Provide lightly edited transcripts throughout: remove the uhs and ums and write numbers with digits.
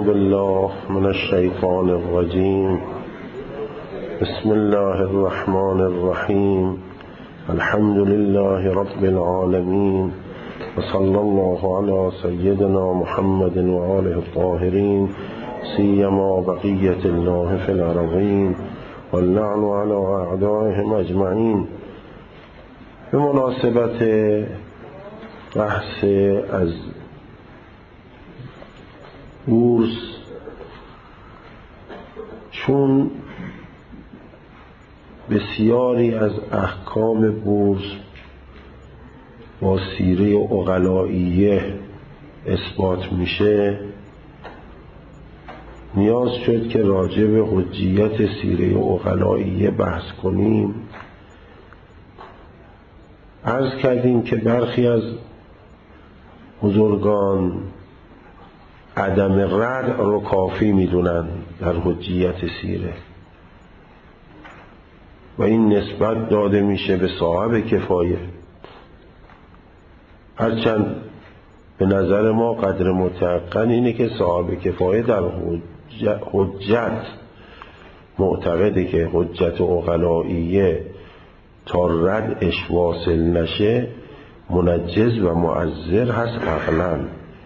بالله من الشیطان الرجیم. بسم الله الرحمن الرحیم. الحمد لله رب العالمین و صلی الله علی سیدنا محمد و آله الطاهرین سیما بقیة الله فی الارضین واللعن علی اعدائهم اجمعین. به مناسبت بحث از بورس، چون بسیاری از احکام بورس با سیره عقلائیه اثبات میشه، نیاز شد که راجع به حجیت سیره عقلائیه بحث کنیم. عرض کردیم که برخی از بزرگان عدم رد رو کافی میدونن در حجیت سیره و این نسبت داده میشه به صاحب کفایه، هرچند به نظر ما قدر متيقن اینه که صاحب کفایه در حجت معتقده که حجت عقلائیه تا ردش واصل نشه منجز و معذر هست عقلاً،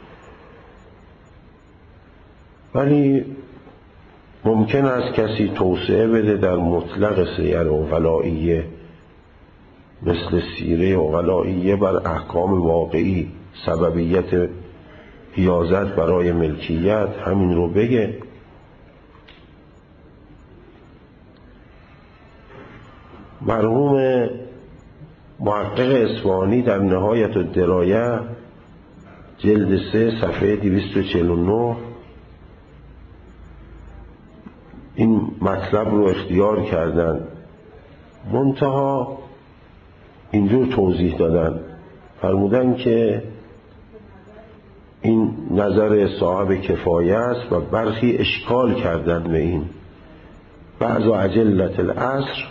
ولی ممکن است کسی توسعه بده در مطلق سیر عقلائیه مثل سیره عقلائیه بر احکام واقعی، سببیت حیازت برای ملکیت، همین رو بگه. مرحوم محقق اصفهانی در نهایت الدرایه جلد 3 صفحه 249 این مطلب رو اختیار کردن، منتها اینجور توضیح دادن، فرمودن که این نظر صاحب کفایه است و برخی اشکال کردن به این. بعض اجلت العصر،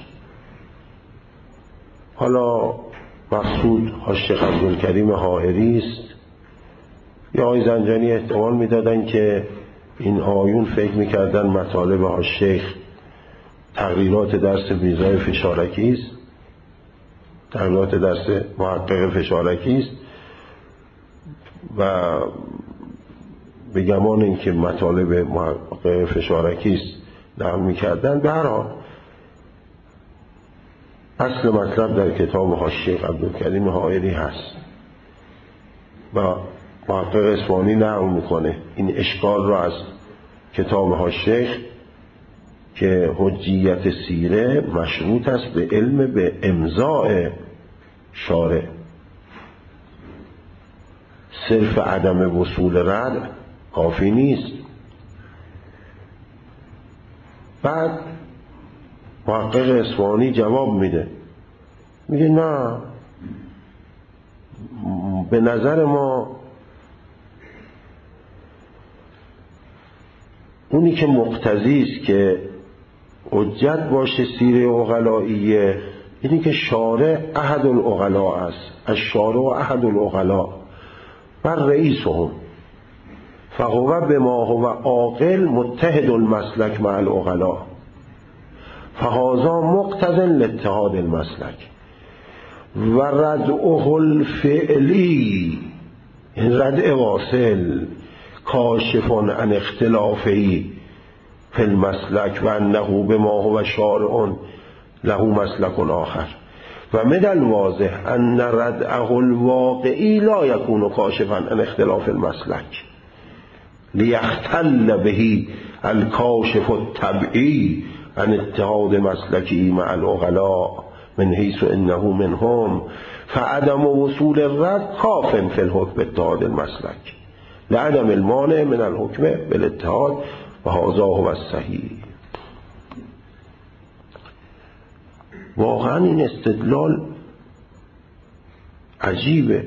حالا مقصود شیخ عبدالکریم حائری است یا آقای زنجانی، احتمال میدادن که این آیون فکر میکردن مطالب شیخ تغییرات درس میرزای فشارکی است، تغییرات درس محقق فشارکی است و به گمان اینکه مطالب محقق فشارکی است نقل میکردن. به هر حال اصل مطلب در کتاب شیخ عبدالکریم حائری هست و محقق اصفهانی نقل میکنه این اشکال را از کتاب شیخ که حجیت سیره مشروط است به علم به امضاء شارع، صرف عدم وصول رد کافی نیست. بعد محقق اصفهانی جواب میده، میگه نه، به نظر ما اونی که مقتضی است که حجت باشه سیره عقلائیه اینی که شارع احد العقلاء است، الشارع احد العقلاء و رئیسهم فهو بما هو عاقل متحد المسلک مع العقلاء فهذا مقتض لاتحاد المسلک و ردعه الفعلی، ردع واصل کاشف عن اختلافه فی المسلک و انه بما هو شارع له مسلک آخر و من الواضح ان ردعه الواقعی لا یکون کاشفا عن اختلاف المسلک لیختل به الکاشف الطبعی عن اتحاد مسلکی مع العقلاء من حیث انه منهم فعدم وصول الرد کاف فی الحکم اتحاد المسلک لعدم المانع من الحکم بالاتحاد و هذا هو الصحیح. واقعا این استدلال عجیبه.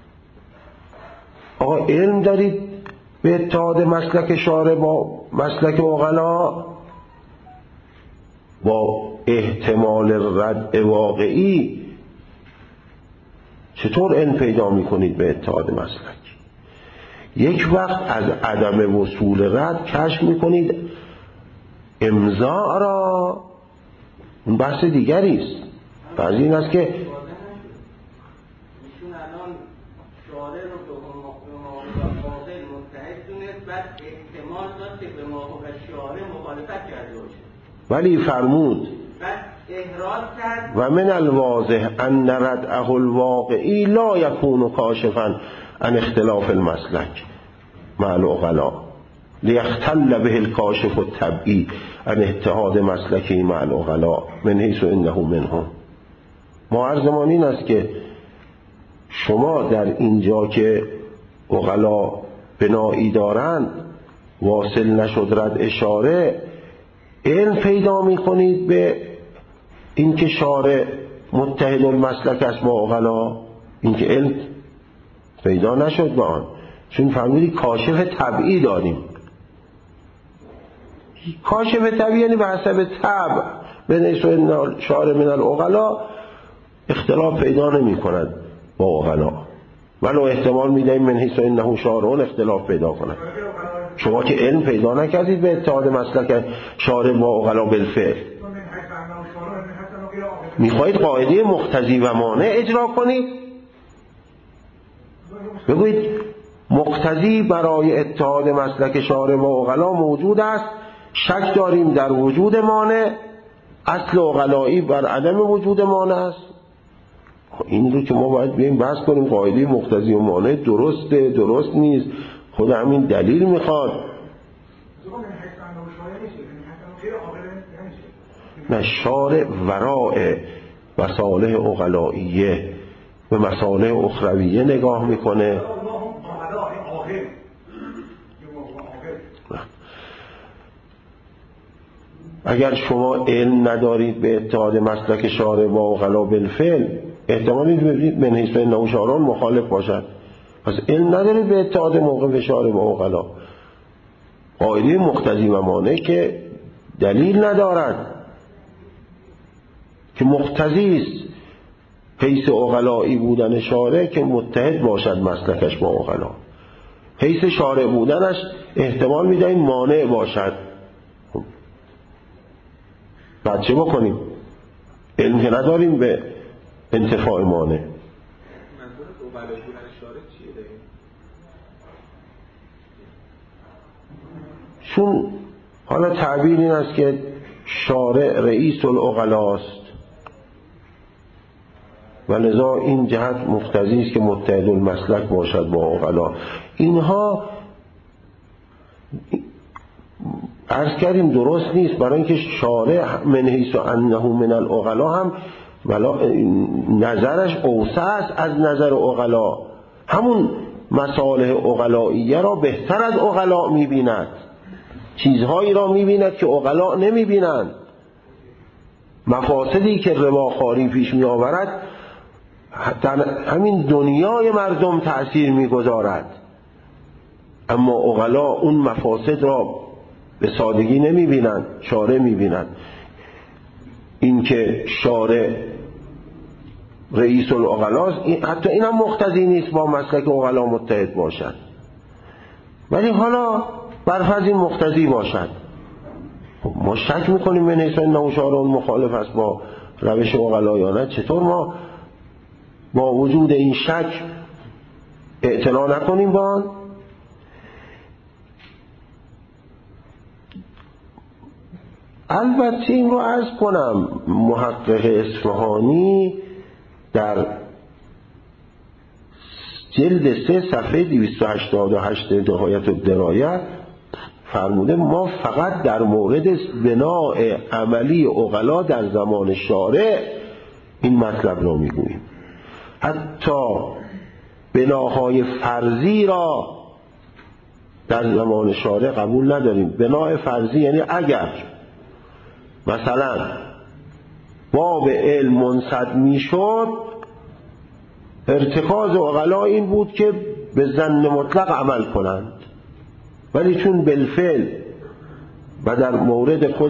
آقا علم دارید به اتحاد مسلک شارع با مسلک عقلاء، با احتمال رد واقعی چطور علم پیدا میکنید به اتحاد مسلک؟ یک وقت از عدم وصول رد کشف میکنید امضا را، اون بحث دیگری است. بعضی این است که ایشون الان شارع رو به قاضی متحد دونست، بعد احتمال داد که به موافق شارع مخالفت کرده باشه، ولی فرمود بعد احراز کرد و من الواضح ان ردعه الواقعی لا یکون کاشفا عن اختلاف المسلک مع العقلاء لیختل به الکاشف الطبعی عن اتحاد مسلکی مع العقلاء من حیث انه منهم. ما عرضمان این است که شما در اینجا که عقلا بنایی دارند واصل نشد رد اشاره، علم پیدا می کنید به این که شارع متحد المسلک است با عقلا، این که علم پیدا نشد به آن، چون فهمیدی کاشف طبعی داریم. کاشف طبعی یعنی به حسب طبع به نسبت شارع من العقلا اختلاف پیدا نمی کند با عقلا، ولو احتمال میدهیم من حیث انه شارعون اختلاف پیدا کند. شما که علم پیدا نکردید به اتحاد مسلک شارع با عقلا بالفعل، میخواهید قاعده مقتضی و مانع اجرا کنید. بگویید مقتضی برای اتحاد مسلک شارع با عقلا موجود است، شک داریم در وجود مانع، اصل عقلایی بر عدم وجود مانع است. این رو که ما باید بیاییم بحث کنیم قاعده مقتضی و مانع درسته درست نیست، خود همین دلیل میخواد. نه، شارع وراء مصالح عقلائیه به مصالح اخرویه نگاه میکنه. اگر شما علم ندارید به اتحاد مسلک شارع با عقلا بالفعل، احتمالی ببینید من حیث انه شارعون مخالف باشد. پس علم ندارید به اتحاد موقف شارع با عقلا. قاعده مقتضی و مانع که دلیل ندارد که مقتضی است حیث عقلایی بودن شارع که متحد باشد مسلکش با عقلا، حیث شارع بودنش احتمال میدهیم مانع باشد. بعد چه بکنیم؟ علم که نداریم به انتفاع مانع. منظور عقلایی بودن شارع چیه داریم؟ چون حالا تعبیر این است که شارع رئیس العقلاست و لذا این جهت مقتضی است که متحد المسلک باشد با عقلا. اینها عرض کردیم درست نیست، برای اینکه شارع من حیث انه من العقلا هم نظرش اوسع است از نظر عقلا، همون مصالح عقلائیه را بهتر از عقلا می‌بیند، چیزهایی را می‌بیند که عقلا نمی‌بینند. مفاسدی که رباخواری پیش می‌آورد در همین دنیای مردم تأثیر می‌گذارد، اما عقلا اون مفاسد را به سادگی نمی‌بینند، شارع می‌بینند. این که شارع رئیس العقلاست حتی این هم مقتضی نیست با مسلک عقلا متحد باشد، ولی حالا برفرض این مقتضی باشد، ما شک میکنیم من حیث انه شارع مخالف است با روش عقلا یا نه. چطور ما با وجود این شک اعتنا نکنیم با آن؟ البته این رو عرض کنم، محقق اصفهانی در جلد 3 صفحه 288 نهایت الدرایه فرموده ما فقط در مورد بناء عملی عقلا در زمان شارع این مطلب را میگوییم، حتی بناهای فرضی را در زمان شارع قبول نداریم. بناء فرضی یعنی اگر مثلا باب علم منسد میشد، ارتکاز عقلا این بود که به ظن مطلق عمل کنند، ولی چون بالفعل و در مورد خود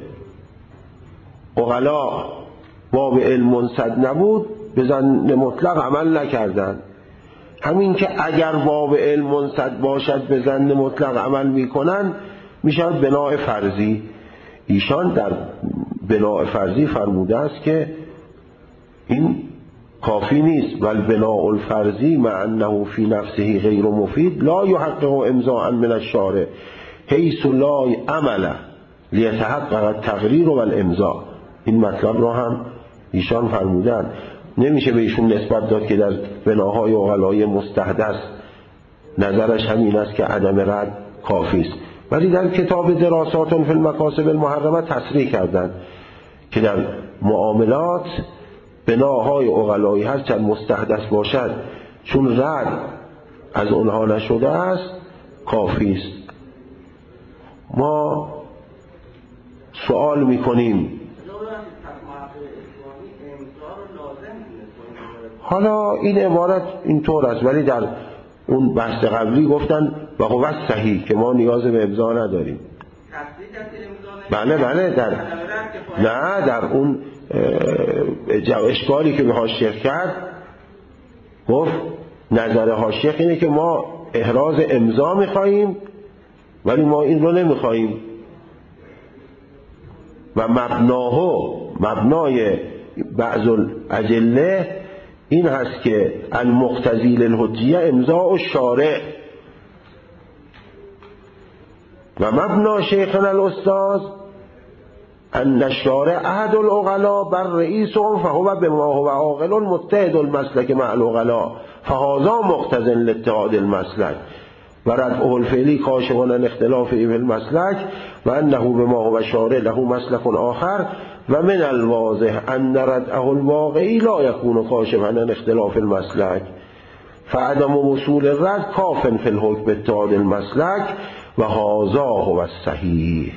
عقلا باب علم منسد نبود، به ظن مطلق عمل نکردند. همین که اگر باب علم منصد باشد به ظن مطلق عمل میکنن میشود بناء فرضی. ایشان در بناء فرضی فرموده است که این کافی نیست، بل بناء الفرضی مع انه فی نفسه غیر مفید لا یحقق امضاء من الشارع حیث لا عمل لیتحقق التقریر و الامضاء. این مطلب را هم ایشان فرمودند. نمیشه به ایشون نسبت داد که در بناهای عقلای مستحدث نظرش همین است که عدم رد کافی است، ولی در کتاب دراسات فی المکاسب المحرمه تصریح کردند که در معاملات بناهای عقلایی هرچند مستحدث باشد چون رد از اونها نشده است کافی است. ما سوال میکنیم حالا این عبارت اینطور است، ولی در اون بحث قبلی گفتن و قوت صحیح که ما نیاز به امضا نداریم. بله در اون اشکالی که به حاشیه کرد گفت نظر حاشیه اینه که ما احراز امضا میخواییم ولی ما این رو نمیخواییم و مبنای بعض الادله این هست که المقتضی للحجیه امضاء الشارع و مبنا شیخنا الاستاذ ان الشارع احد العقلاء بر رئیسهم فهو بما هو عاقل متحد المسلک مع العقلاء فهذا مقتض لاتحاد المسلک و ردعه الفعلی کاشف عن اختلافه فی المسلک و انه بما هو شارع له مسلک آخر و من الواضح ان ردعه الواقعی لا یکون کاشفا عن اختلاف المسلک فعدم وصول الرد کاف فی الحکم اتحاد المسلک و هذا هو الصحیح.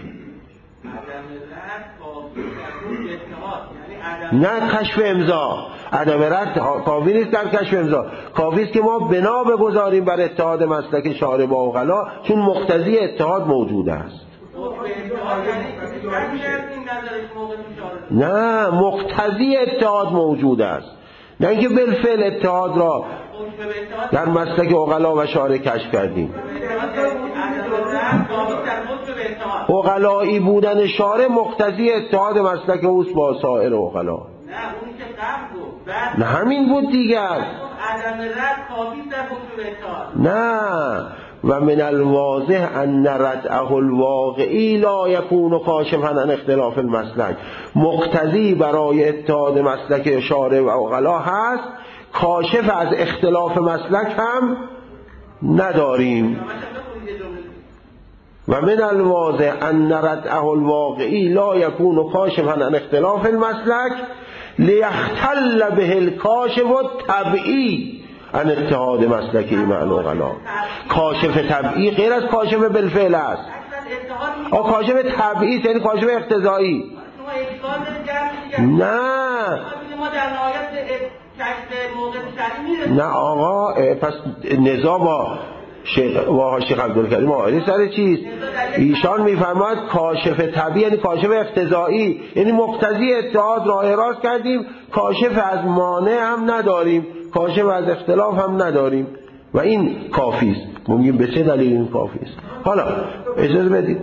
نه کشف امضا، عدم رد کافی نیست در کشف امضا، کافی است که ما بنا بگذاریم بر اتحاد مسلک شارع با عقلا چون مقتضی اتحاد موجود است. نه مقتضی اتحاد موجود است، نه اینکه بالفعل اتحاد را در مسلک عقلا و شارع کشف کردیم. عقلایی بودن شارع مقتضی اتحاد مسلک اوست با سایر عقلا. نه همین بود دیگر. نه و من الواضح ان ردعه الواقعی لا یکون کاشفا عن اختلاف المسلک، مقتضی برای اتحاد مسلک شارع و عقلا هست، کاشف از اختلاف مسلک هم نداریم. و من الواضح ان ردعه الواقعی لا یکون کاشفا عن اختلاف المسلک لیختل به الکاشف الطبعی عن اتحاد مسلکی مع العقلا. کاشف طبعی غیر از کاشف بالفعل است. کاشف طبعی یعنی کاشف اقتضایی. نه آقا، پس نزاع با شیخ عبدالکریم آئری سر چیست؟ ایشان میفرماید کاشف طبیعی یعنی کاشف اقتضایی، یعنی مقتضی اتحاد را احراز کردیم، کاشف از مانع هم نداریم، کاشف از اختلاف هم نداریم و این کافی است. ما میگیم به چه دلیل این کافی است؟ حالا اجازه بدید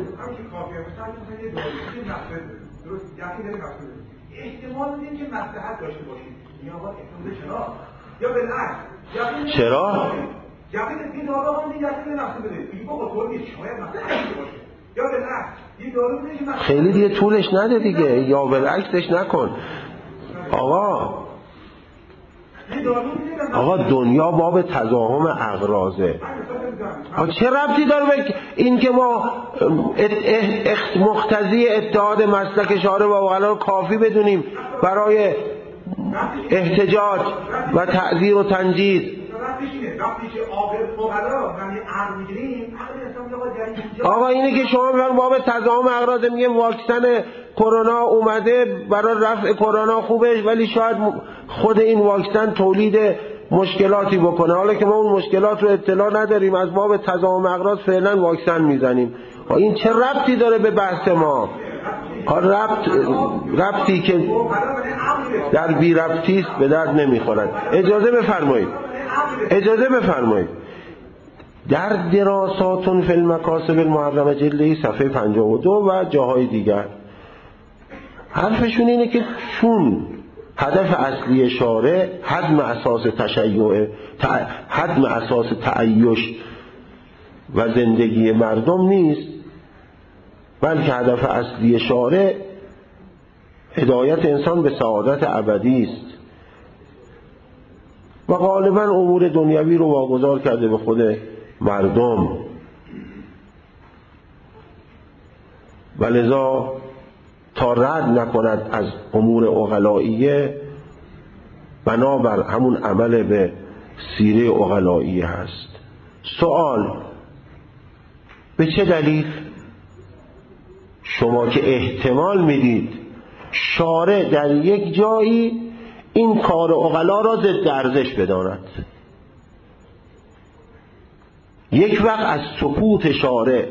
احتمال میدیم که مصلحت داشته باشید یا بالعکس چرا؟ یقین این دارو هم دیگه یقین نفسه بده این با طور نیست شاید مصلحت باشه یا بالعکس این دارو میشه خیلی دیگه طولش نده دیگه، یا بالعکسش نکن آقا دنیا باب تضاهم اغراضه. چه ربطی داره به این که ما مقتضی اتحاد مسلک شارع و عقلا کافی بدونیم برای احتجاج و تعذیر و تنجید؟ آقا اینه که شما میفرمایید باب تضاهم اغراض، میگه واکسن کرونا اومده برای رفع کرونا خوبه ولی شاید خود این واکسن تولید مشکلاتی بکنه، حالا که ما اون مشکلات رو اطلاع نداریم از باب تضاهم اغراض فعلا واکسن میزنیم. این چه ربطی داره به بحث ما؟ ربطی که در بی ربطی است به درد نمیخورد. اجازه بفرمایید اجازه بفرمایید. در دراسات فی المکاسب المحرمه جلد صفحه 52 و جاهای دیگر حرفشون اینه که چون هدف اصلی شارع هدم اساس تعیش و زندگی مردم نیست، بلکه هدف اصلی شارع هدایت انسان به سعادت ابدی است و غالبا امور دنیوی رو واگذار کرده به خود مردم و لذا تا رد نکند از امور عقلائیه بنابر همون عمل به سیره عقلائیه هست. سوال: به چه دلیل شما که احتمال میدید شارع در یک جایی این کار عقلا را ضد ارزش بداند، یک وقت از سکوت شارع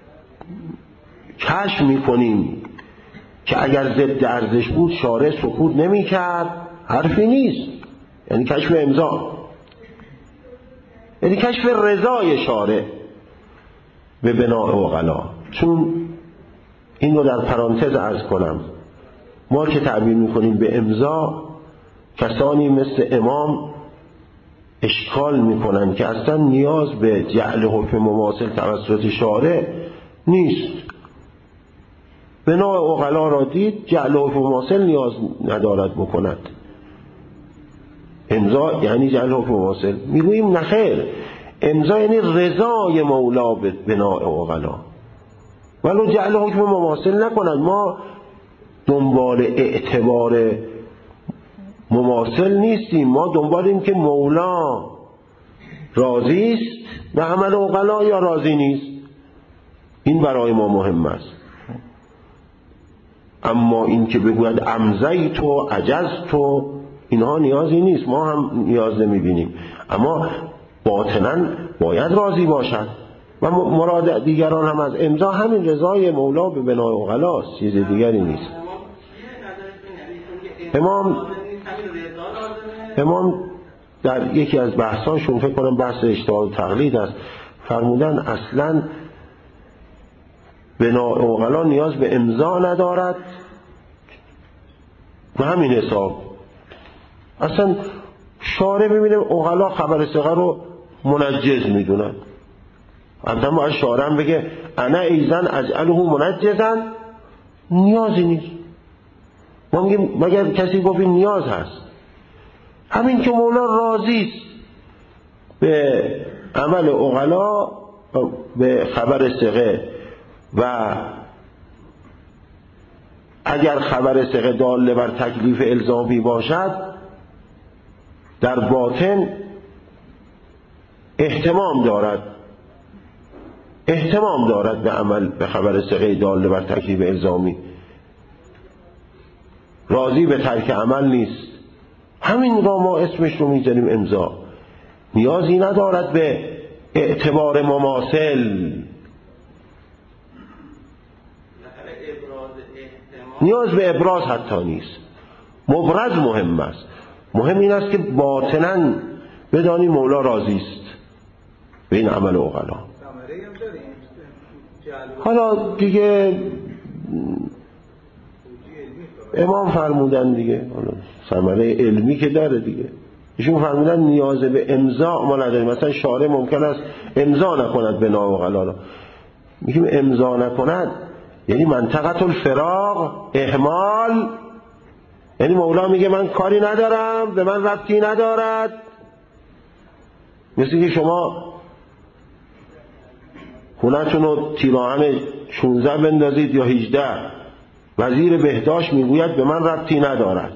کشف میکنیم که اگر ضد ارزش بود شارع سکوت نمیکرد، حرفی نیست، یعنی کشف امضا، یعنی کشف رضای شارع به بناء عقلا. چون این رو در پرانتز عرض کنم، ما که تعبیر میکنیم به امضا، کسانی مثل امام اشکال میکنن که اصلا نیاز به جعل حکم مماثل توسط شارع نیست. بناء عقلا را دید، جعل حکم مماثل نیاز ندارد بکند. امضا یعنی جعل حکم مماثل. میگوییم نخیر، امضا یعنی رضای مولا به بناء عقلا، ولو جعل حکم مماثل نکند. ما دنبال اعتبار مماثل نیستیم، ما دنبال این که مولا راضی است به عمل عقلا یا راضی نیست. این برای ما مهم است. اما این که بگوید امضیت و عجزت و اینها نیازی نیست، ما هم نیاز نمیبینیم، اما باطناً باید راضی باشد. و مراد دیگران هم از امضا همین رضای مولا به بناء عقلاست، چیز دیگری نیست. امام در یکی از بحثاشون، فکر کنم بحث اجتهاد و تقلید است، فرمودن اصلاً بناء عقلا نیاز به امضا ندارد و همین حساب. اصلا شارع ببینیم عقلا خبر صغر رو منجز میدونن، اصلا باید شارع هم بگه انا ایزن اجعله منجزن، نیازی نیست. ما میگیم مگر کسی گفت این نیاز هست؟ همین که مولا راضی است به عمل عقلا به خبر صغه و اگر خبر صغه داله بر تکلیف الزامی باشد، در باطن اهتمام دارد به عمل به خبر صغه داله بر تکلیف الزامی، راضی به ترک عمل نیست. همین را ما اسمش رو میذاریم امضا. نیازی ندارد به اعتبار مماثل، نیاز به ابراز حتی نیست. مبرز مهم است. مهم این است که باطناً بدانی مولا راضی است به این عمل عقلا. حالا دیگه امام فرمودن دیگه، ثمره علمی که داره دیگه، ایشون فرمودن نیاز به امضا ما نداریم. مثلا شارع ممکن است امضا نکند بناء عقلا را، میگیم امضا نکند یعنی منطقه الفراغ، اهمال، یعنی مولا میگه من کاری ندارم، به من ربطی ندارد. مثل که شما خونتون رو تیراهن 16 بندازید یا 18، وزیر بهداشت میگوید به من ربطی ندارد،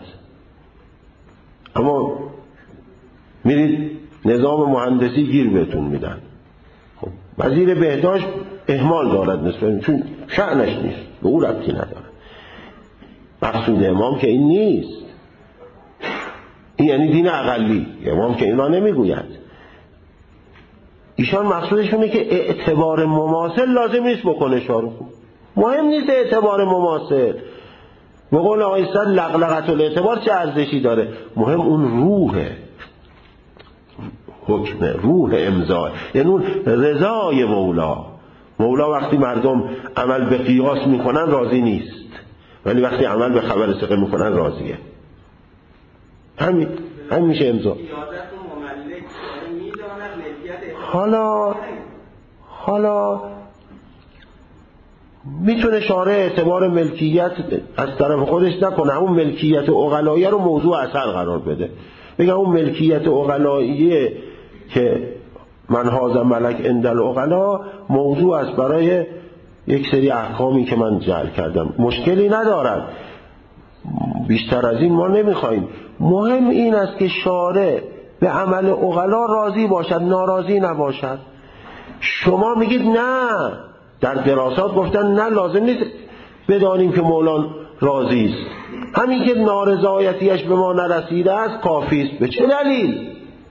اما میرید نظام مهندسی گیر بهتون میدن. خب وزیر بهداشت اهمال دارد نسبت، چون شأنش نیست، به او ربطی ندارد. مقصود امام که این نیست، این یعنی دین اقلی. امام که اینا نمیگوید. ایشان مقصودشونه که اعتبار مماثل لازم نیست بکنه شارع. مهم نیست اعتبار مماثل. به قول آقای سعد لغلغت الاعتبار چه ارزشی داره؟ مهم اون روحه، حکم، روح امضا، یعنی اون رضای مولا وقتی مردم عمل به قیاس میکنن راضی نیست، ولی وقتی عمل به خبر ثقه میکنن راضیه. همین میشه امضا. حالا میتونه شارع اعتبار ملکیت از طرف خودش نکنه، اون ملکیت عقلاییه رو موضوع اثر قرار بده، بگم اون ملکیت عقلاییه که من هاذا ملک عند العقلا موضوع است برای یک سری احکامی که من جعل کردم، مشکلی ندارد، بیشتر از این ما نمیخوایم. مهم این است که شارع به عمل عقلا راضی باشد، ناراضی نباشد. شما میگید نه، در دراسات گفتن نه، لازم نیست بدانیم که مولا راضی است، همین که نارضایتیش به ما نرسیده است کافی است. به چه دلیل؟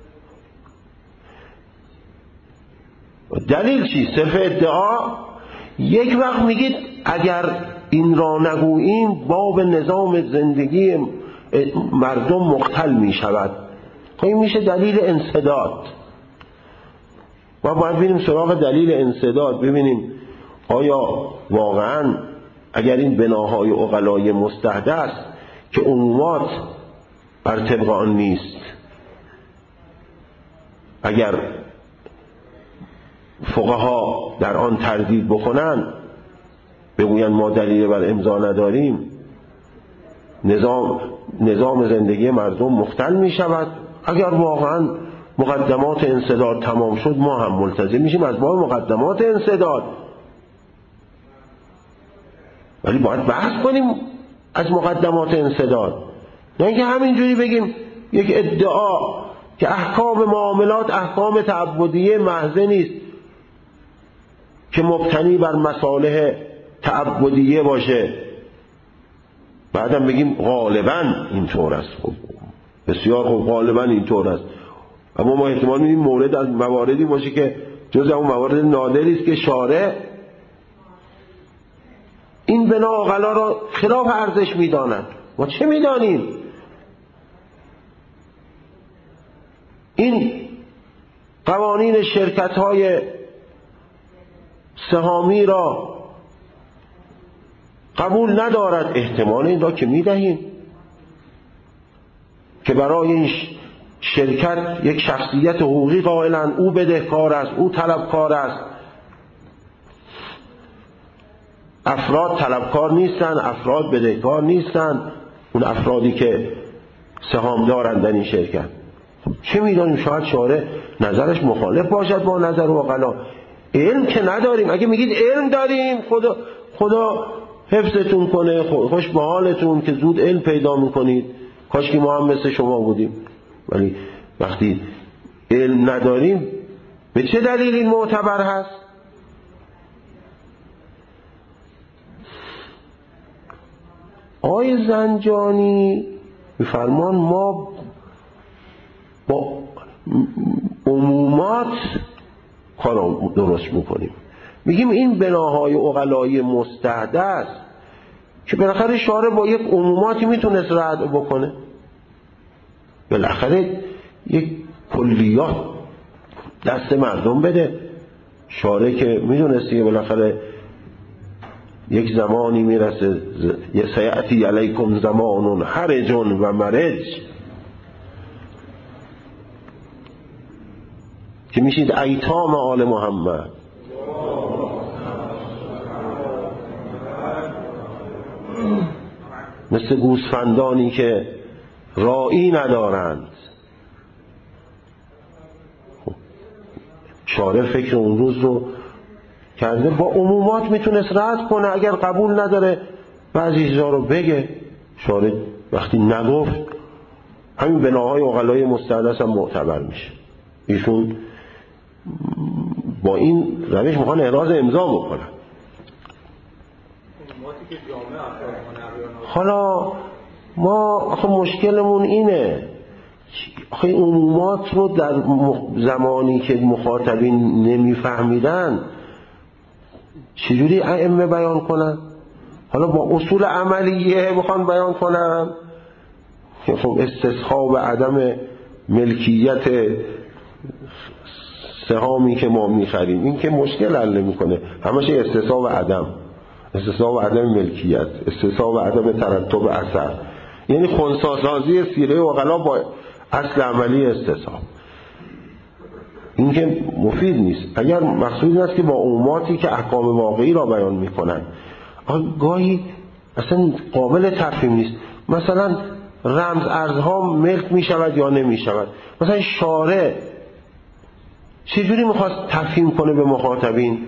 دلیل چی؟ صرف ادعا؟ یک وقت میگید اگر این را نگوییم باب نظام زندگی مردم مختل میشود. خب این میشه دلیل انسداد. ما باید ببینیم سراغ دلیل انسداد، ببینیم آیا واقعا اگر این بناهای عقلای مستحدث که عمومات بر طبق آن نیست، اگر فقها در آن تردید بکنن بگوین ما دلیل بر امضا نداریم، نظام زندگی مردم مختل می شود. اگر واقعا مقدمات انسداد تمام شد ما هم ملتزم میشیم از باب مقدمات انسداد، ولی باید بحث کنیم از مقدمات انسداد، نه اینکه همینجوری بگیم یک ادعا که احکام معاملات احکام تعبدیه محضه نیست که مبتنی بر مصالح تعبدیه باشه، بعدم بگیم غالبا اینطور است. خب بسیار خوب، غالبا اینطور است، اما ما احتمال میدیم مورد از مواردی باشه که جز اون موارد نادری است که شارع این بنا عقلا را خلاف ارزش میداند. ما چه میدانیم؟ این قوانین شرکت‌های سهامی را قبول ندارد، احتمال این را که میدهیم که برای این شرکت یک شخصیت حقوقی قائلند، او بدهکار است، او طلبکار است. افراد طلبکار نیستند، افراد بدهکار نیستند، اون افرادی که سهام دارند در این شرکت. چه میدانیم؟ شاید شارع نظرش مخالف باشد با نظر عقلا. علم که نداریم. اگه میگید علم داریم، خدا حفظتون کنه، خوش به حالتون که زود علم پیدا میکنید، کاش که ما هم مثل شما بودیم. ولی وقتی علم نداریم به چه دلیل این معتبر هست؟ آقای زنجانی میفرمان ما با عمومات کار درست میکنیم، میگیم این بناهای عقلای مستحدث که بالاخره شارع با یک عموماتی میتونست رد بکنه، بالاخره یک کلیات دست مردم بده. شارع که میدونستی بالاخره یک زمانی میرسه، سیأتی علیکم زمان حرج و مرج، که میشید ایتام آل محمد. مثل گوسفندانی که راعی ندارند. شارع فکر اون روز رو کرده، با عمومات میتونست رد کنه، اگر قبول نداره بعضی چیزا رو بگه. شارع وقتی نگفت، همین بناهای عقلای مستحدث هم معتبر میشه. ایشون با این روش میخوان احراز امضا بکنن. حالا ما آخه مشکلمون اینه، آخه عمومات رو در زمانی که مخاطبین نمیفهمیدن چجوری ائمه بیان کنن؟ حالا با اصول عملیه بخوان بیان کنن که خب استصحاب عدم ملکیت سهامی که ما میخریم این که مشکل حل نمیکنه، همش استصحاب و عدم، استصحاب و عدم ملکیت، استصحاب و عدم ترتب اثر، یعنی خنثی‌سازی سیره عقلا با اصل عملی استصحاب. این که مفید نیست. اگر مقصود این است که با عموماتی که احکام واقعی را بیان میکنن گاهی اصلا قابل تفهیم نیست، مثلا رمز ارزها ملک میشود یا نمیشود، مثلا شارع چجوری میخواست تفهیم کنه به مخاطبین؟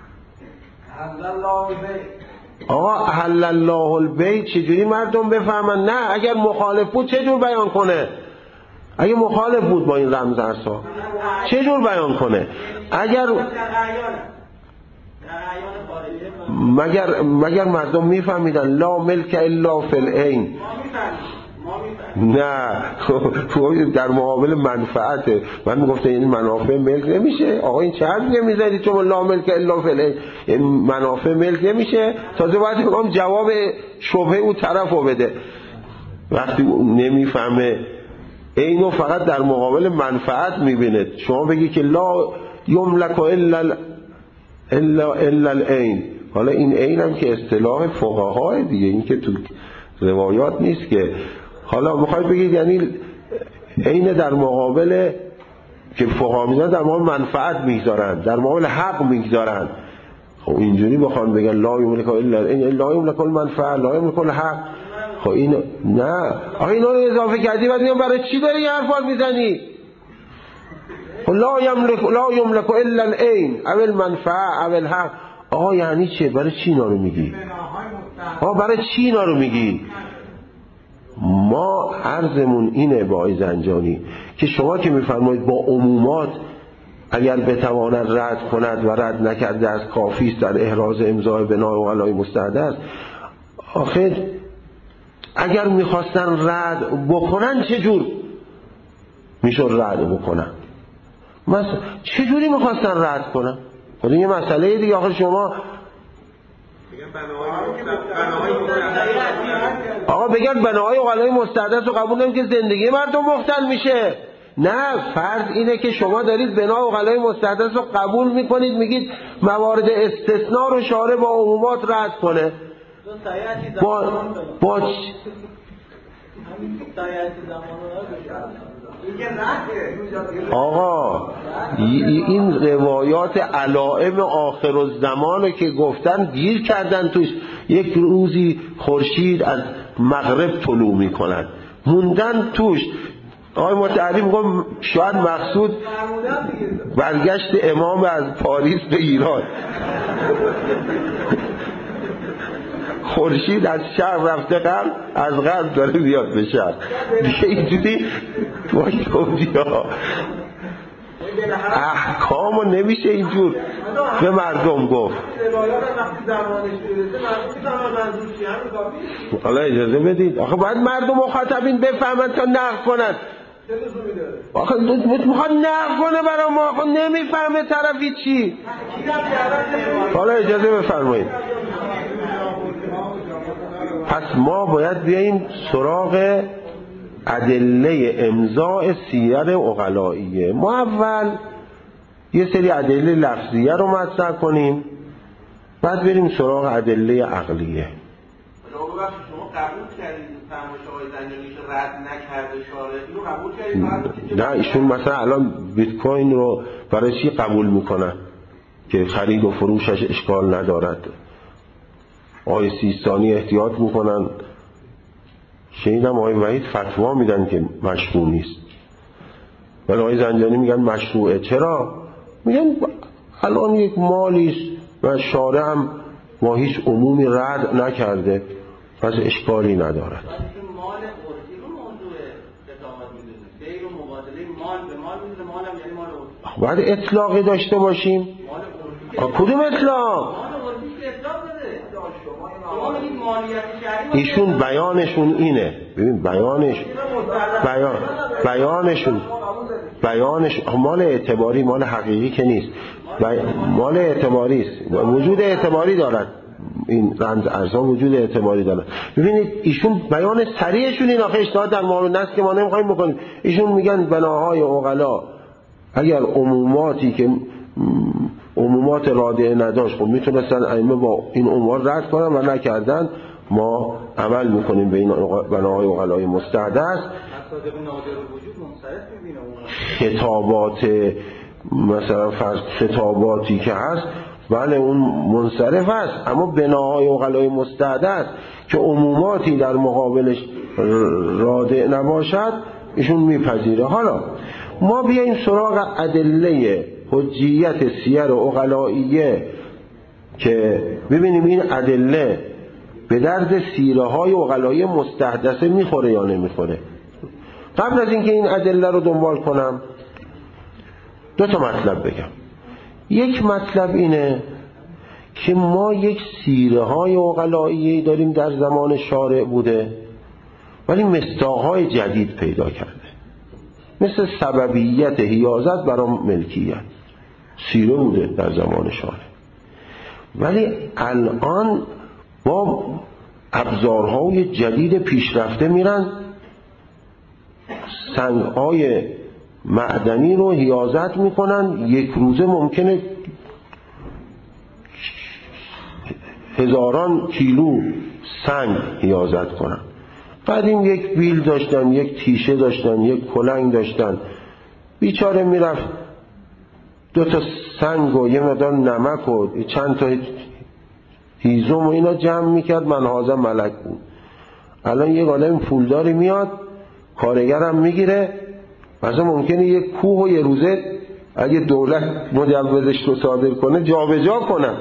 آقا احل الله البیع چجوری مردم بفهمن؟ نه اگر مخالف بود چجور بیان کنه؟ اگه مخالف بود با این رمز ارزها چجور بیان کنه؟ اگر مگر مردم میفهمیدن لا ملک الا فی العین؟ نه در مقابل منفعته. من میگفتم این منافع ملک نمیشه. آقا این چه حرفی میزنید چون لا ملک الا فی العین، این منافع ملک نمیشه. تازه باید بگم جواب شبهه اون طرفو بده. وقتی نمیفهمه اینو فقط در مقابل منفعت میبینه، شما بگی که لا یملک الا العین. حالا این عین هم که اصطلاح فقهای دیگه، این که تو روایات نیست که. حالا میخواید بگید یعنی عین در مقابل که فقها میذارن در مقابل منفعت میگذارن، در مقابل حق میگذارن. خب اینجوری بخوان بگن لا یملک الا العین، لا یملک المنفعه، لا یملک الحق. خب این نه، آخه اینا رو اضافه کردی بعد میگم برای چی داری این حرفا میزنی؟ لا یملک الا العین او المنفعه او الحق. آقا یعنی چه؟ برای چی اینا رو میگی؟ آقا برای چی اینا رو میگی؟ ما عرضمون اینه با آقای زنجانی که شما که میفرمایید با عمومات اگر بتواند رد کند و رد نکرده از کافی است در احراز امضای بنای عقلای مستحدث. آخه اگر میخواستن رد بکنن چجور میشد رد بکنن؟ چجوری میخواستن رد کنن؟ خود این یه مسئله دیگه. آخه شما آقا بگن بناهای عقلای مستحدث رو قبول نمی که زندگی مردم مختل میشه. نه، فرض اینه که شما دارید بنای عقلای مستحدث رو قبول میکنید، میگید موارد استثناء رو شارع با عمومات رد کنه. با آقا این روایات علائم آخر الزمانه که گفتن گیر کردن توش. یک روزی خورشید از مغرب طلوع میکنن، موندن توش. آقای متعلی میگم شاید مقصود برگشت امام از پاریس به ایران. خورشید از شرق رفته غرب، از غرب داره بیاد به شرق. دیگه اینجوری احکامو نمیشه اینجور به مردم گفت. حالا اجازه بدید، آخه باید مردم مخاطبین بفهمن تا نقد کنن. آخه میخواد نقد کنه برای ما، آخه نمیفهمه طرفی چی. حالا اجازه بفرمایید. پس ما باید بیاییم سراغ ادله امضاء سیر عقلائیه. ما اول یه سری ادله لفظیه رو مطرح کنیم، بعد بریم سراغ ادله عقلیه. شما قبول کردید فرمایش آقای زنجانی که رد نکرده شارع، اینو قبول کردید؟ نه، ایشون مثلا الان بیت کوین رو برای چی قبول میکنن که خرید و فروشش اشکال ندارد؟ آقای سیستانی احتیاط میکنن. شنیدم آقای وحید فتوا میدن که مشروع نیست، ولی آقای زنجانی میگن مشروعه. چرا؟ میگن الان یک مالیست و شارع هم با هیچ عمومی رد نکرده، پس اشکالی ندارد. مال عرفی رو موضوع اطلاقات میدونه، بیر و مبادله مال به مال میدونه، مال هم یعنی مال عرفی. باید اطلاقی داشته باشیم. کدوم اطلاق؟ ایشون بیانشون اینه. ببین بیانش مال اعتباری، مال حقیقی که نیست، مال اعتباری است. وجود اعتباری دارد، این رمز ارزها وجود اعتباری دارد. ببینید ایشون بیان صریحشون این، آخه اجتهاد در مقابل نص که ما نمیخوایم بکنیم. ایشون میگن بناهای عقلا اگر عموماتی که عمومات رادعه نداشت خب میتونستن ائمه با این عمومات رد کنن و نکردن، ما عمل میکنیم به این بناهای عقلای مستحدث. خطابات مثلا فرض خطاباتی که هست بله اون منصرف است، اما بناهای عقلای مستحدث که عموماتی در مقابلش رادع نباشد ایشون میپذیره. حالا ما بیاییم سراغ ادله حجیت سیر عقلائیه که ببینیم این ادله به درد سیره های عقلای مستحدثه میخوره یا نمیخوره. قبل از اینکه این ادله رو دنبال کنم دو تا مطلب بگم. یک مطلب اینه که ما یک سیره های عقلائیه داریم در زمان شارع بوده ولی مصداق‌های جدید پیدا کرده، مثل سببیت حیازت برای ملکیت سیره بوده در زمان شارع، ولی الان با ابزارهای جدید پیشرفته میرن سنگ‌های معدنی رو حیازت میکنن، یک روزه ممکنه هزاران کیلو سنگ حیازت کنن. قدیم یک بیل داشتن، یک تیشه داشتن، یک کلنگ داشتن، بیچاره میرفت دو تا سنگ و یه مقدار نمک و چند تا هیزم و اینا جمع میکرد، منهازه ملک بود. الان یک عالم پولداری میاد کارگرم میگیره، مثلا ممکنه یک کوه و یه روزه اگه دولت مجوزش رو صادر کنه جابجا کنن.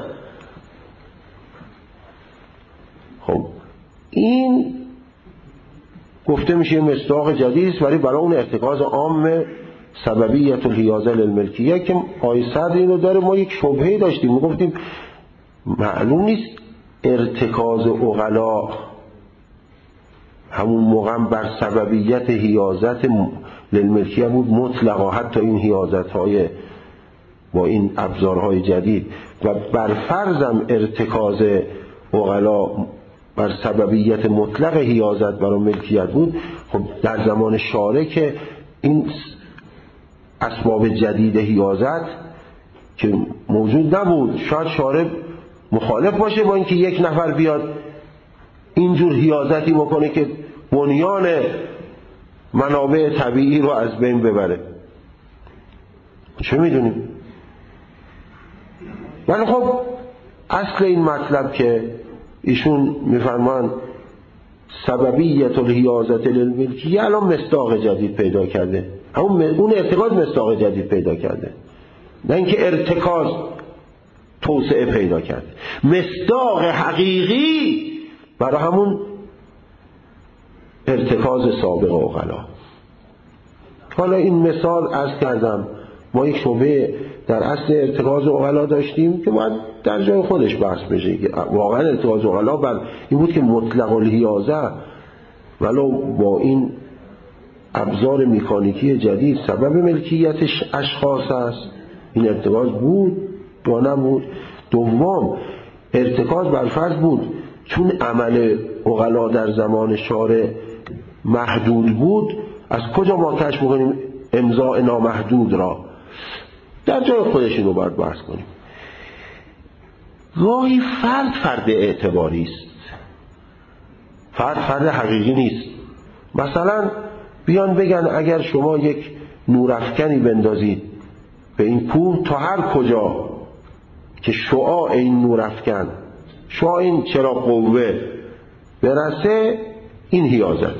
خب این گفته میشه مصداق جدید است، ولی برای اون ارتکاز عام سببیت الحیازه للملکیه که آیه صدر اینو داره. ما یک شبهه داشتیم، میگفتیم معلوم نیست ارتکاز عقلا همون موقع بر سببیت حیازت للملکیه بود مطلقا، حتی این حیازت های با این ابزارهای جدید، و بر فرضم ارتکاز عقلا بر سببیت مطلق حیازت برای ملکیت بود. خب در زمان شارع که این اسباب جدید حیازت که موجود نبود، شاید شارع مخالف باشه با اینکه یک نفر بیاد اینجور حیازتی بکنه که بنیان منابع طبیعی رو از بین ببره، چه میدونیم. ولی خب اصل این مطلب که ایشون میفرمان سببیت الحیازت للملکیه الان مصداق جدید پیدا کرده، اون اعتقاد مصداق جدید پیدا کرده، نه اینکه ارتکاز توسعه پیدا کرده. مصداق حقیقی برای همون ارتکاز سابق عقلا. حالا این مثال عرض کردم، ما یک شبهه در اصل ارتکاز عقلا داشتیم که باید در جای خودش بحث بشه که واقعا ارتکاز عقلا بر این بود که مطلق الحیازه ولو با این ابزار مکانیکی جدید سبب ملکیت اشخاص است. این ارتکاز بود یا نبود؟ دوم ارتکاز بر فرض بود چون عمل عقلا در زمان شارع محدود بود، از کجا ما کشف می‌کنیم امضاء نامحدود را؟ در جای خودش اینو باید بحث کنیم. گاهی فرد اعتباری است، فرد حقیقی نیست. مثلا بیان بگن اگر شما یک نورافکنی بندازید به این کوه تا هر کجا که شعاع این نورافکن، شعاع این چراغ قوه برسه، این حیازت،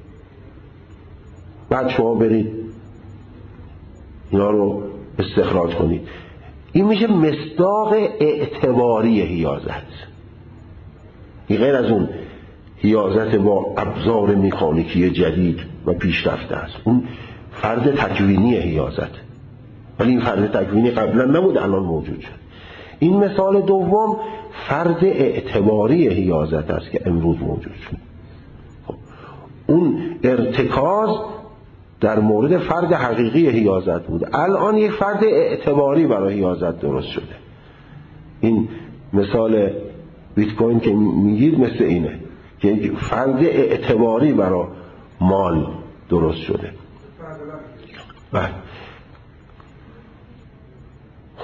بعد شما برید اینا رو استخراج کنید، این میشه مصداق اعتباری حیازت. این غیر از اون حیازت با ابزار مکانیکی جدید و پیشرفته است، اون فرد تکوینی حیازت، ولی این فرد تکوینی قبلا نبود الان موجود شد. این مثال دوم فرد اعتباری حیازت است که امروز موجود شد. اون ارتکاز در مورد فرد حقیقی حیازت بود، الان یک فرد اعتباری برای حیازت درست شده. این مثال بیت کوین که میگید مثل اینه که یک فرد اعتباری برای مال درست شده.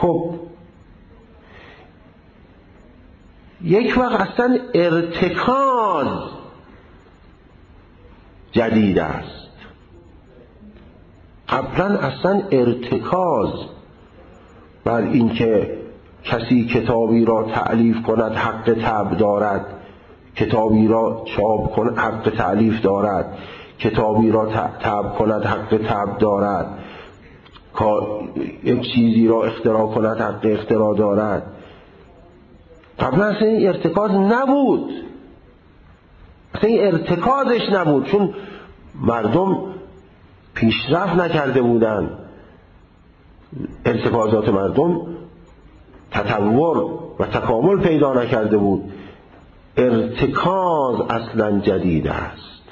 خب یک وقت اصلا ارتکاز جدید است. قبلا اصلا ارتکاز بر این که کسی کتابی را تألیف کند حق طبع دارد، کتابی را چاپ کند حق تألیف دارد، کتابی را طبع کند حق طبع دارد، یک چیزی را اختراع کند حق اختراع دارد. قبلا اصلا این ارتکاز نبود، اصلا این ارتکازش نبود، چون مردم پیشرفت نکرده بودن، ارتکازات مردم تطور و تکامل پیدا نکرده بود. ارتکاز اصلا جدید است.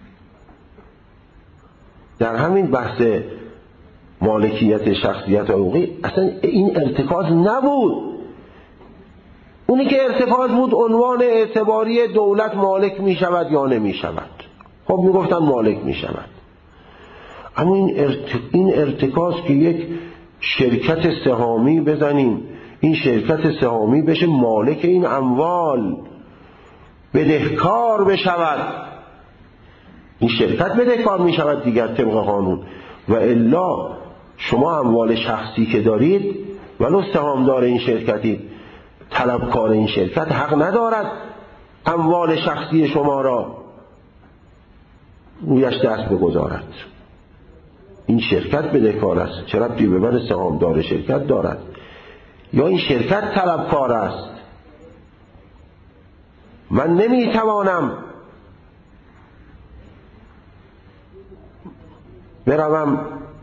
در همین بحث مالکیت شخصیت حقوقی اصلا این ارتکاز نبود. اونی که ارتکاز بود عنوان اعتباری دولت مالک می شود یا نمی شود. خب می گفتن مالک می شود. اما این ارتکاز که یک شرکت سهامی بزنیم، این شرکت سهامی بشه مالک این اموال، بدهکار بشود، این شرکت بدهکار می شود دیگر طبق قانون. و الا شما اموال شخصی که دارید ولو سهامدار این شرکتید، طلبکار این شرکت حق ندارد اموال شخصی شما را رویش دست بگذارد. این شرکت بدهکار است، چه ربطی به من سهامدار شرکت دارد؟ یا این شرکت طلبکار است، من نمیتوانم بروم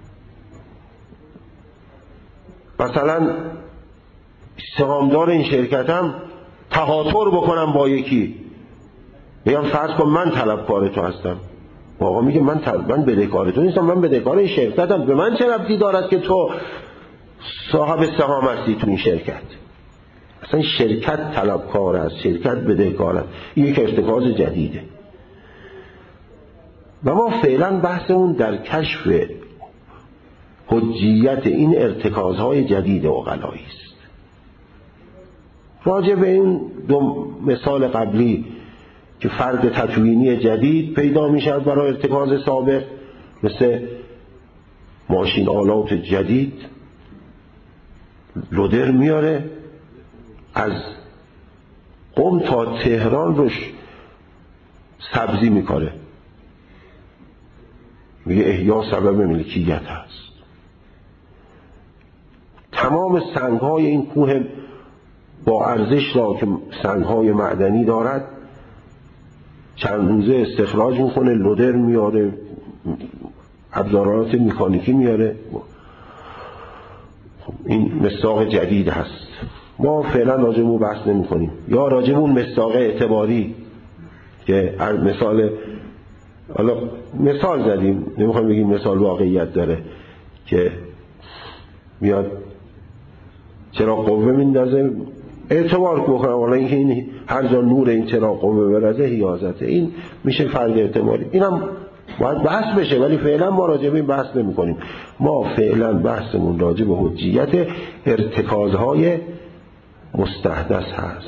مثلا سهامدار این شرکتم تهاتر بکنم با یکی، بگم فرض کن من طلبکار تو هستم، آقا میگه من بدهکار تو نیستم، من بدهکار این شرکتم، به من چه ربطی دارد که تو صاحب سهام هستی تو این شرکت؟ اصلا شرکت طلبکار است، شرکت بدهکار است. این یک ارتکاز جدیده و ما فعلا بحثمون در کشف حجیت این ارتکازهای جدید عقلایی است. راجع به این دو مثال قبلی که فرد تکوینی جدید پیدا می شود برای ارتکاز سابق، مثل ماشین آلات جدید، لودر میاره از قم تا تهران روش سبزی میکنه، میگه احیا سبب ملکیت هست. تمام سنگهای این کوه با ارزش را که سنگهای معدنی دارد چند روزه استخراج میکنه، لودر میاره، ابزارات مکانیکی میاره. این مصداق جدید هست. ما فعلا راجع به بحث نمی کنیم. یا راجع به اون مصداق اعتباری که مثال، حالا مثال زدیم، نمیخوایم بگیم مثال واقعیت داره، که میاد چراغ قوه میندازه اعتبار بکنه، حالا اینکه این هر جا نور این چراغ قوه برده حیازته، این میشه فرد اعتباری. اینم باید بحث بشه، ولی فعلا ما راجع به این بحث نمی کنیم. ما فعلا بحثمون راجع به حجیت ارتکازهای مستحدث هست.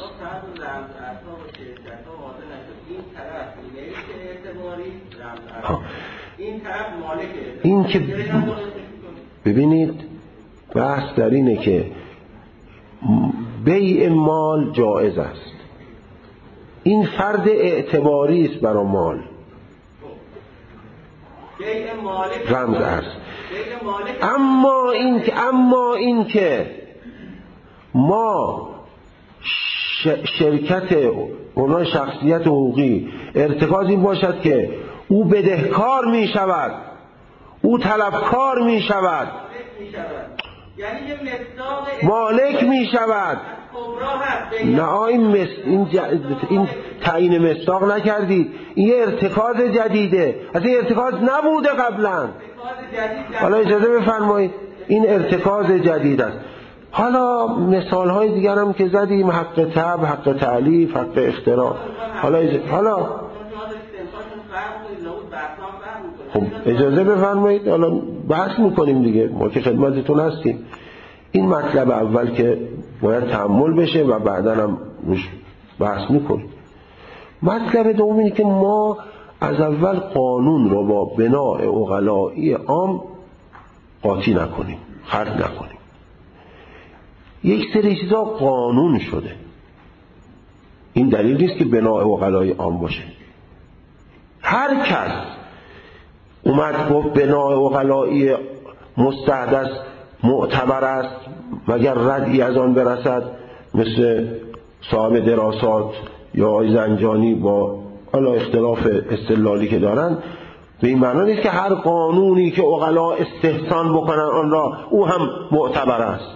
این که ببینید بحث در اینه که بیع مال جائز است، این فرد اعتباری است برای مال، رمز است. اما این که ما شرکت اونها شخصیت حقوقی ارتکاز این باشد که او بدهکار می شود، او طلبکار می شود، یعنی مالک می شود. نه این تعیین مصداق نکردید، این ارتکاز جدیده، از این ارتکاز نبوده قبلا. حالا اجازه بفرمایید، این ارتکاز جدید است. حالا مثال های دیگر هم که زدیم، حق طبع، حق تألیف، حق اختراع. حالا خب اجازه بفرمایید، حالا بحث میکنیم دیگه، ما که خدمتتون هستیم. این مطلب اول که باید تأمل بشه و بعدا هم روش بحث میکنیم. مطلب دوم اینه که ما از اول قانون رو با بناء عقلایی عام قاطی نکنیم، خرد نکنیم. یک سری چیزا قانون شده، این دلیل نیست که بناء عقلای عام باشه. هر کس اومد گفت بناء عقلایی مستحدث معتبر است مگر ردی از آن برسد، مثل صاحب دراسات یا آقای زنجانی با حالا اختلاف استدلالی که دارن، به این معنی نیست که هر قانونی که عقلا استحسان بکنن آن را او هم معتبر است.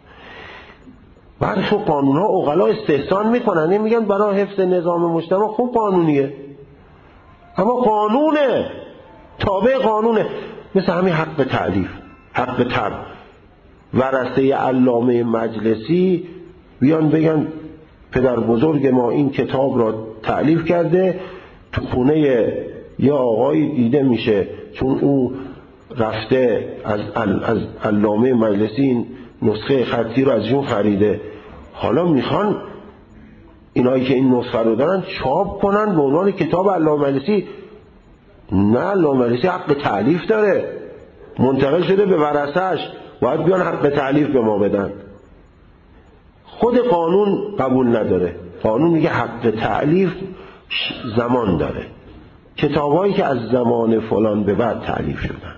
برخی قانون ها عقلا استحسان میکنن، میگن برای حفظ نظام مجتمع خوب قانونیه، اما قانونه، تابع قانونه. مثل همین حق تعلیف، حق طبع. ورثه علامه مجلسی بیان بگن پدر بزرگ ما این کتاب را تألیف کرده، تو خونه یا آقایی دیده میشه چون او رفته از علامه مجلسی این نسخه خطی رو از جون خریده، حالا میخوان اینایی که این نسخه رو دارن چاپ کنن به عنوان کتاب علامه مجلسی. نه، علامه مجلسی حق تألیف داره، منتقل شده به ورثه‌اش، باید بیان حق تألیف به ما بدن. خود قانون قبول نداره، قانون میگه حق تألیف زمان داره، کتابایی که از زمان فلان به بعد تألیف شدن.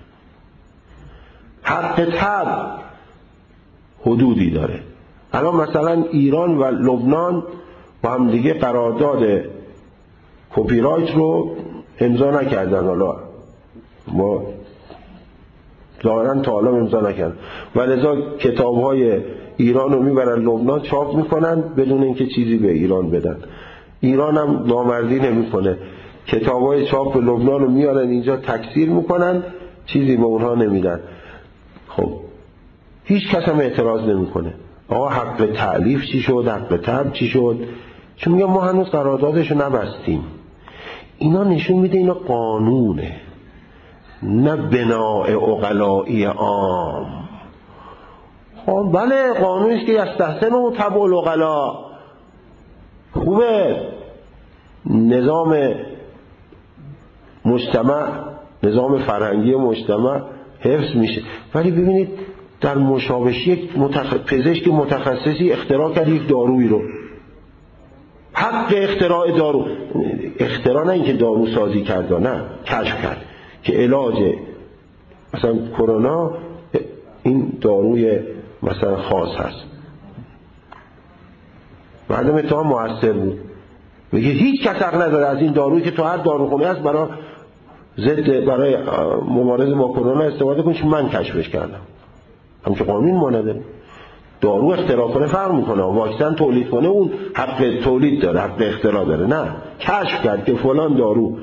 حق طبع حدودی داره. الان مثلا ایران و لبنان با هم دیگه قرارداد کپی رایت رو امضا نکردن، حالا ما ظاهرا تا حالا امضا نکردن، ولذا کتاب‌های ایران رو میبرن لبنان چاپ میکنن بدون اینکه چیزی به ایران بدن. ایران هم نامردی نمیکنه، کتاب‌های چاپ لبنان رو میارن اینجا تکثیر میکنن، چیزی به اونها نمیدن. خب هیچ کس هم اعتراض نمیکنه. آقا حق تألیف چی شد، حق طبع چی شد؟ چون میگم ما هنوز قراردادشو نبستیم. اینا نشون میده اینا قانونه، نه بناء عقلایی عام. خب بله قانونیست که یستحسن و طبع العقلا، خوبه، نظام مجتمع، نظام فرهنگی مجتمع حفظ میشه. ولی ببینید در مشابهش یک پزشک متخصصی اختراع کرد یک دارویی رو، حق اختراع دارو، اختراع نه اینکه دارو سازی کرد، نه، کشف کرد که علاج مثلا کرونا این داروی مثلا خاص هست، بعدم اتهام مؤثر بود. میگه هیچ کس حق نداره از این دارویی که تو هر داروخونه هست برای مبارزه با کرونا استفاده کنی، چون من کشفش کردم. همچه قانون ما نداره. دارو اختراع کنه فرق میکنه، واکسن تولید کنه اون حق تولید داره، حق اختراع داره. نه، کشف کرد که فلان دارو،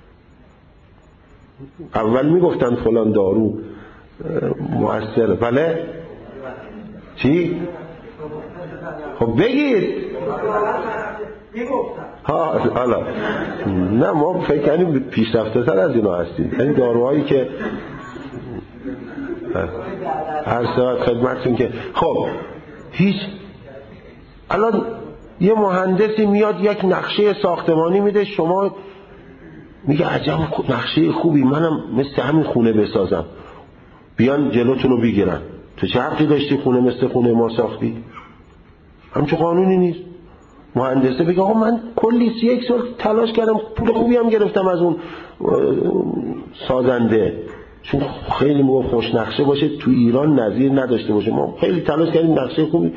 اول میگفتن فلان دارو مؤثره. بله چی؟ خب بگید. حالا نه ما فکر کنیم پیشرفته تر از اینا هستیم. این داروهایی که هر ساعت خدمتتون که خب هیچ، الان یه مهندسی میاد یک نقشه ساختمانی میده، شما میگه عجب نقشه خوبی، منم مثل همین خونه بسازم، بیان جلوتون رو بگیرن. تو چه حقی داشتی خونه مثل خونه ما ساختی؟ همچه قانونی نیست. مهندسه بگه آقا من کلی 1 سال تلاش کردم، پول خوبی هم گرفتم از اون سازنده، چون خیلی موقع خوش نقشه باشه، تو ایران نظیر نداشته باشه، ما خیلی تلاش کردیم نقشه خوبی.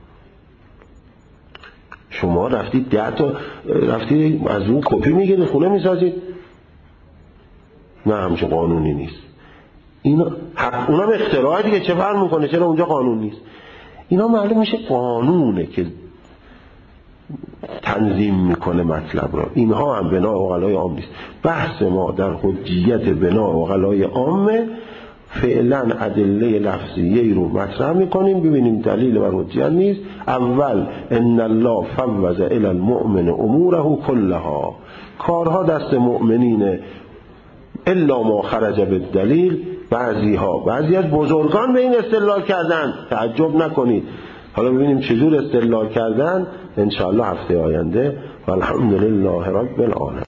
شما رفتید 10 تا رفتید از اون کپی میگیرید خونه میسازید؟ نه، همچه قانونی نیست. اینا اونم اختراع دیگه، چه فرق میکنه؟ چرا اونجا قانون نیست؟ اینا معلوم میشه قانونه که تنظیم میکنه مطلب را. اینها هم بناء عقلای عام نیست. بحث ما در حجیت بناء عقلای عامه، فعلا ادله لفظیه رو مطرح میکنیم، ببینیم دلیل بر حجیت نیست. اول ان الله فوض الی المؤمن اموره کلها، کارها دست مؤمنینه، الا ما خرج بالدلیل. بعضی از بزرگان به این استدلال کردن، تعجب نکنید. حالا ببینیم چجور استدلال کردن ان شاء الله هفته آینده. والحمدلله رب العالمین.